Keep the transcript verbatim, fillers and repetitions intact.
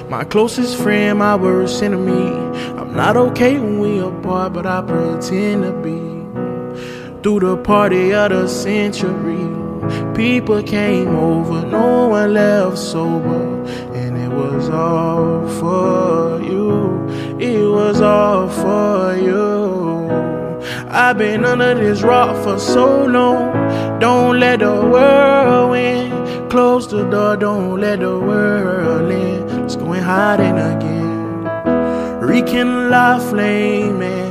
My closest friend, my worst enemy. I'm not okay when we apart, but I pretend to be. Through the party of the century, people came over, no one left sober. And it was all for you, it was all for you. I've been under this rock for so long. Don't let the world win. Close the door, don't let the world in. Let's go and hide in again. Rekindle our flame, man.